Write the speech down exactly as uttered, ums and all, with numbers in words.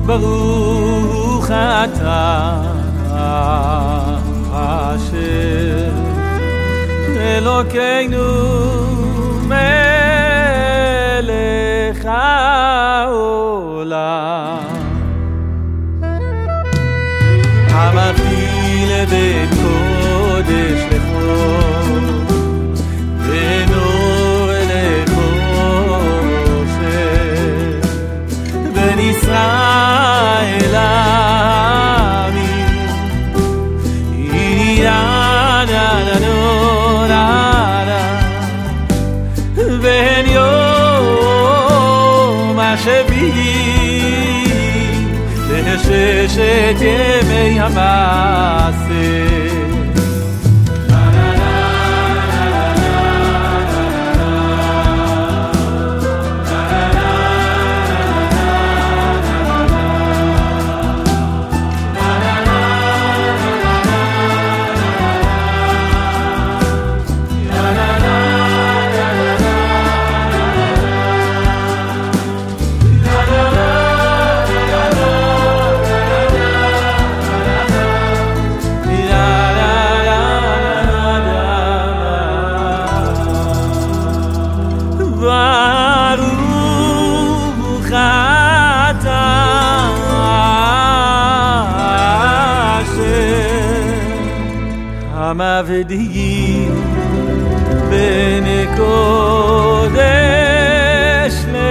ברוך אתה אשר אלוקינו מלך העולם המבדיל בין קודש לחול בין אור לחושך בין ישראל לעמים בין יום השביעי לששת ימי המעשה ברוך אתה אשר המבדיל בין קודש